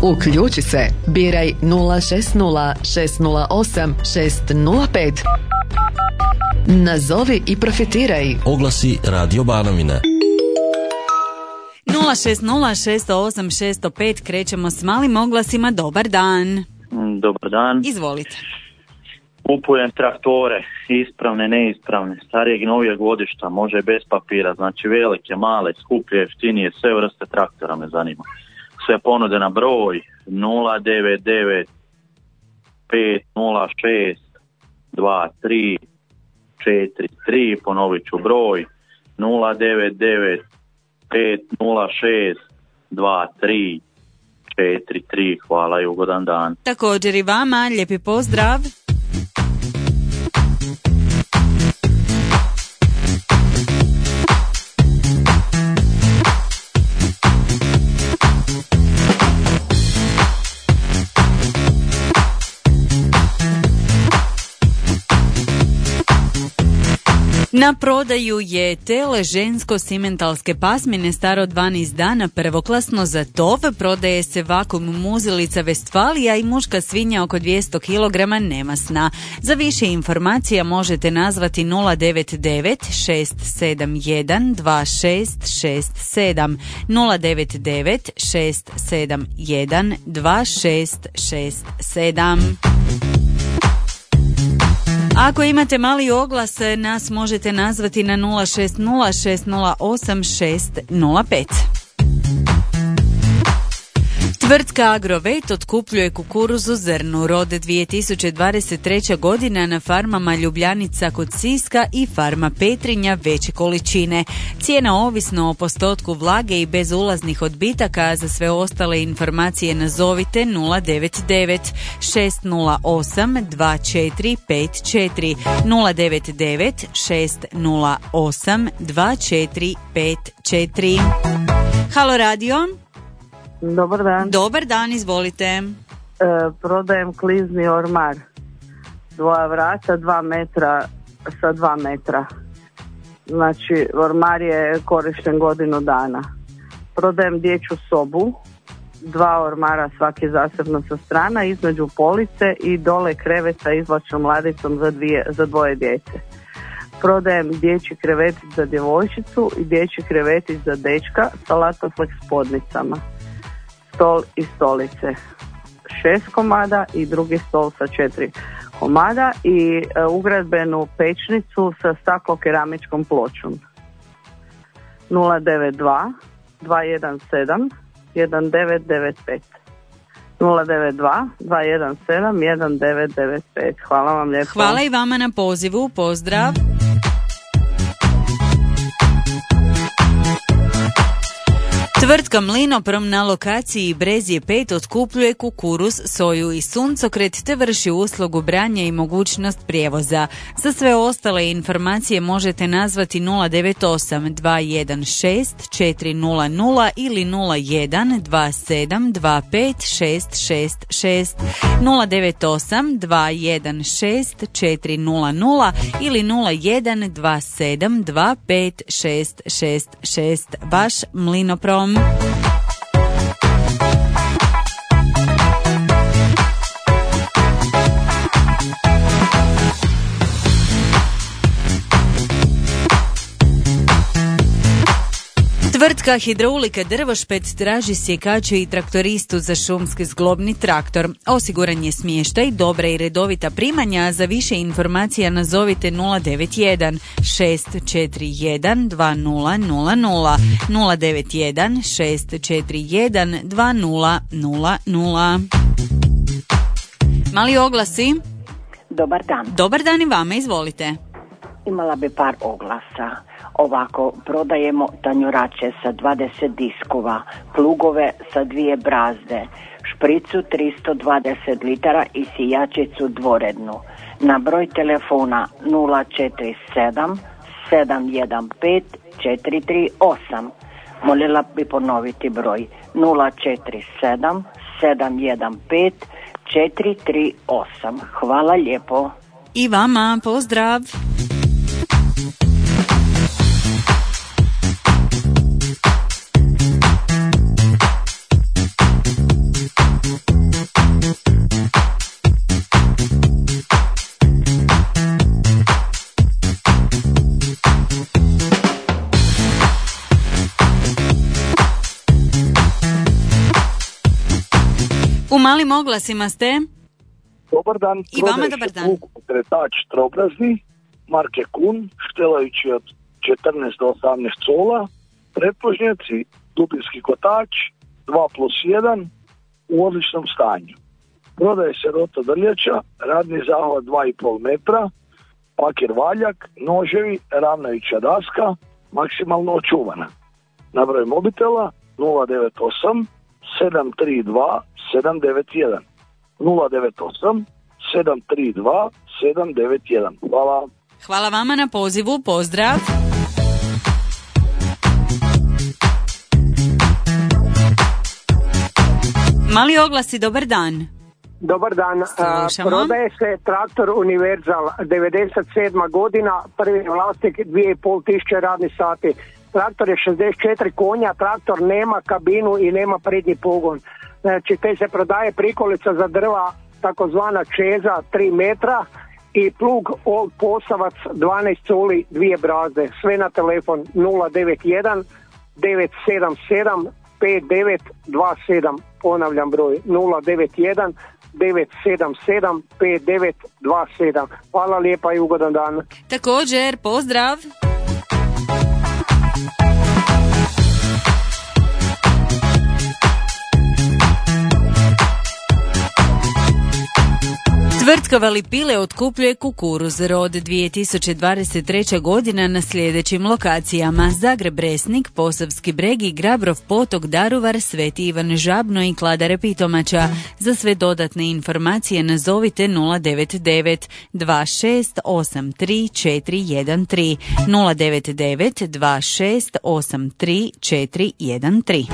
Uključi se. Biraj 060 608 605. Nazovi i profitiraj. Oglasi Radio Banovina. 060-608-605. Krećemo s malim oglasima. Dobar dan. Dobar dan. Izvolite. Kupujem traktore, ispravne, neispravne, starijeg i novijeg godišta, može bez papira, znači velike, male, skuplje, jeftinije, sve vrste traktora me zanima. Sve ponude na broj 099 506 23 43, ponovit ću broj 099 506 23 43. Hvala i ugodan dan. Također i vama, lijepi pozdrav. Na prodaju je tele žensko simentalske pasmine staro 12 dana, prvoklasno za tov. Prodaje se vakuum muzilica Vestfalija i muška svinja oko 200 kg nemasna. Za više informacija možete nazvati 099 671 2667 099 671 2667. Ako imate mali oglas, nas možete nazvati na 060-608-605. Tvrtka Agrovet otkupljuje kukuruz u zrnu rode 2023. godina na farmama Ljubljanica kod Siska i farma Petrinja veće količine. Cijena ovisno o postotku vlage i bez ulaznih odbitaka. Za sve ostale informacije nazovite 099 608 2454 099 608 2454. Halo radio. Dobar dan. Dobar dan, izvolite. Prodajem klizni ormar. 2 vrata, 2 metra sa 2 metra. Znači, ormar je korišten godinu dana. Prodajem dječju sobu. 2 ormara svaki zasebno sa strana, između police i dole krevet sa izvlačnom ladicom za 2 djece. Prodajem dječji krevetić za djevojčicu i dječji krevetić za dečka sa Latoflex spodnicama. Stol i stolice 6 komada i drugi stol sa 4 komada i ugradbenu pečnicu sa staklo-keramičkom pločom. 092 217 1995 092 217 1995. Hvala vam lijepo. Hvala i vama na pozivu, pozdrav. Tvrtka Mlinoprom na lokaciji Brezje 5 otkupljuje kukuruz, soju i suncokret te vrši uslugu branja i mogućnost prijevoza. Za sve ostale informacije možete nazvati 098 216 400 ili 01 27 25 666 098 216 400 ili 01 27 25 666. Vaš Mlinoprom. Tvrtka Hidraulika Drvošpet traži sjekače i traktoristu za šumski zglobni traktor. Osiguran je smještaj, dobra i redovita primanja. Za više informacija nazovite 091 641 2000 091 641 2000. Mali oglasi. Dobar dan. Dobar dan i vama, izvolite. Imala bi par oglasa. Ovako, prodajemo tanjurače sa 20 diskova, plugove sa 2 brazde, špricu 320 litara i sijačicu dvorednu. Na broj telefona 047 715 438. Molila bi ponoviti broj 047 715 438. Hvala lijepo. I vama, pozdrav. U malim oglasima ste? Dobar dan. I vama dobar dan. Plug pokretač trobrazni, marke Kun, štelajući od 14 do 18 cola, pretpožnjaci, dubinski kotač, 2+1, u odličnom stanju. Prodaje se rota drljača, radni zahvat 2,5 metra, pakir valjak, noževi, ravnajuća daska, maksimalno očuvana. Na broj mobitela 098 732 791. 098 732 791. Hvala. Hvala vama na pozivu, pozdrav. Mali oglasi, dobar dan. Dobar dan. Slušamo. Prodaje se traktor Univerzal, 97. godina, prvi vlasnik, 2.500 radnih sati. Traktor je 64 konja, traktor nema kabinu i nema prednji pogon. Znači, te se prodaje prikolica za drva, takozvana čeza, 3 metra i plug Old Posavac, 12 coli, 2 brazde. Sve na telefon 091 977 5927. Ponavljam broj 091 977 5927. Hvala lijepa i ugodan dan. Također, pozdrav. Tvrtka Valipile otkupljuje kukuruz rod 2023. godina na sljedećim lokacijama: Zagreb Resnik, Posavski Breg i Grabrov Potok, Daruvar, Sveti Ivan Žabno i Kladare Pitomača. Za sve dodatne informacije nazovite 099 2683 413 099 2683 413.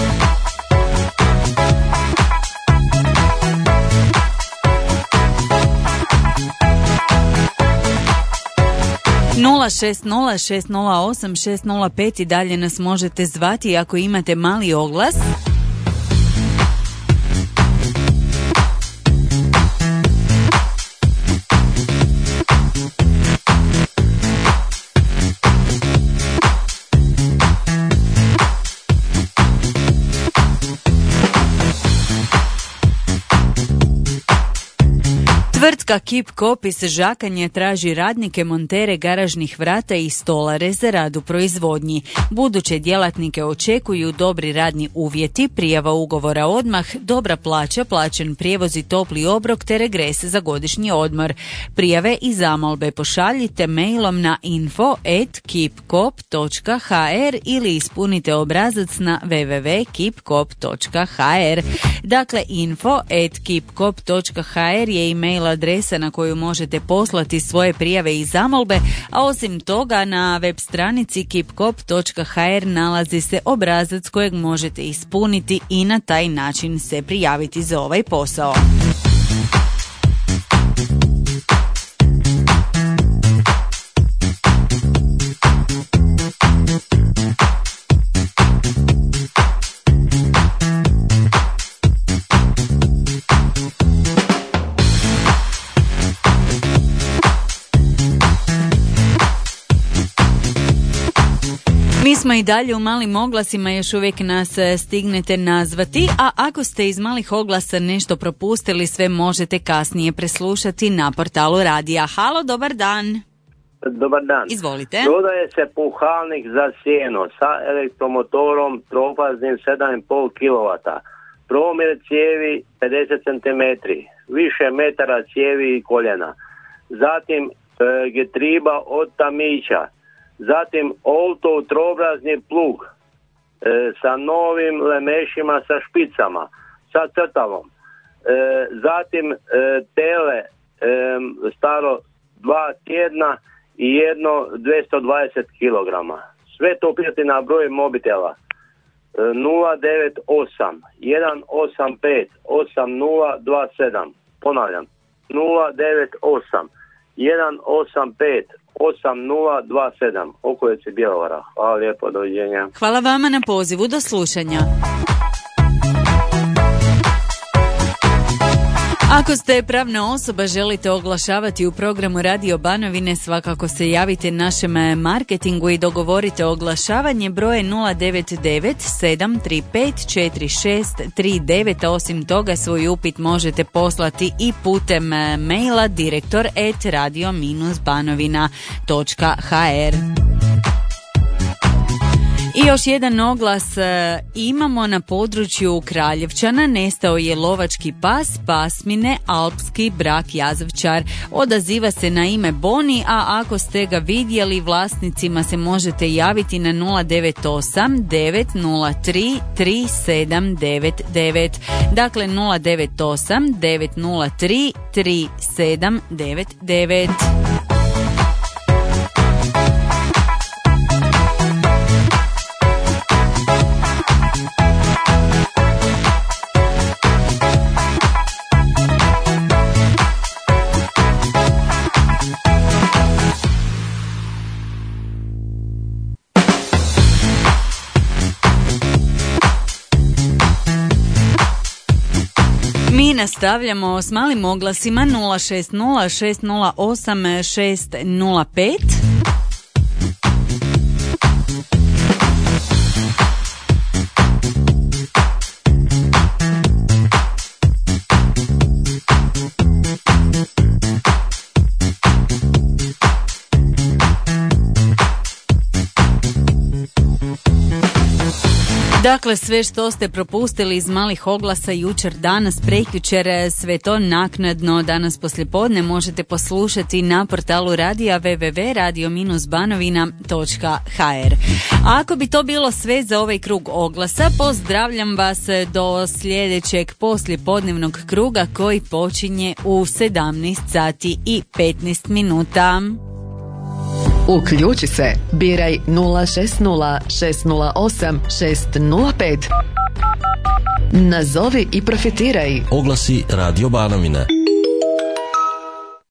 060608605 i dalje nas možete zvati ako imate mali oglas. Tvrtka Kip Kop iz Žakanje traži radnike, montere garažnih vrata i stolare za rad u proizvodnji. Buduće djelatnike očekuju dobri radni uvjeti, prijava ugovora odmah, dobra plaća, plaćen prijevoz i topli obrok te regres za godišnji odmor. Prijave i zamolbe pošaljite mailom na info@kipkop.hr ili ispunite obrazac na www.kipkop.hr. Dakle, info@kipkop.hr je email adresa na koju možete poslati svoje prijave i zamolbe, a osim toga na web stranici kipkop.hr nalazi se obrazac kojeg možete ispuniti i na taj način se prijaviti za ovaj posao. Mi smo i dalje u malim oglasima, još uvijek nas stignete nazvati, a ako ste iz malih oglasa nešto propustili, sve možete kasnije preslušati na portalu radija. Halo, dobar dan. Dobar dan. Izvolite. Prodaje se puhalnik za sjeno sa elektromotorom trofaznim 7,5 kW. Promjer cijevi 50 cm, više metara cijevi i koljena. Zatim getriba od tamića. Zatim Oltov trobrazni plug sa novim lemešima sa špicama, sa crtavom. Zatim tele staro 2 tjedna i jedno 220 kg. Sve to prijeti na broj mobitela 098 185 8027. Ponavljam 098 185 8027. Okolice Bjelovara. Hvala lijepo, doviđenja. Hvala vama na pozivu, do slušanja. Ako ste pravna osoba, želite oglašavati u programu Radio Banovine, svakako se javite našem marketingu i dogovorite oglašavanje. Broj 099 735 4639. Osim toga, svoj upit možete poslati i putem maila direktor@radio-banovina.hr. I još jedan oglas imamo na području Kraljevčana. Nestao je lovački pas pasmine Alpski brak Jazavčar. Odaziva se na ime Boni, a ako ste ga vidjeli, vlasnicima se možete javiti na 098 903 3799. Dakle 098 903 3799. Mi nastavljamo s malim oglasima 060 608 605. Dakle, sve što ste propustili iz malih oglasa jučer, danas, prekjučer, sve to naknadno danas poslijepodne možete poslušati na portalu radija www.radio-banovina.hr. A ako bi to bilo sve za ovaj krug oglasa, pozdravljam vas do sljedećeg poslijepodnevnog kruga koji počinje u 17 sati i 15 minuta. Uključi se, biraj 060 608 605. Nazovi i profitiraj. Oglasi Radio Banovine.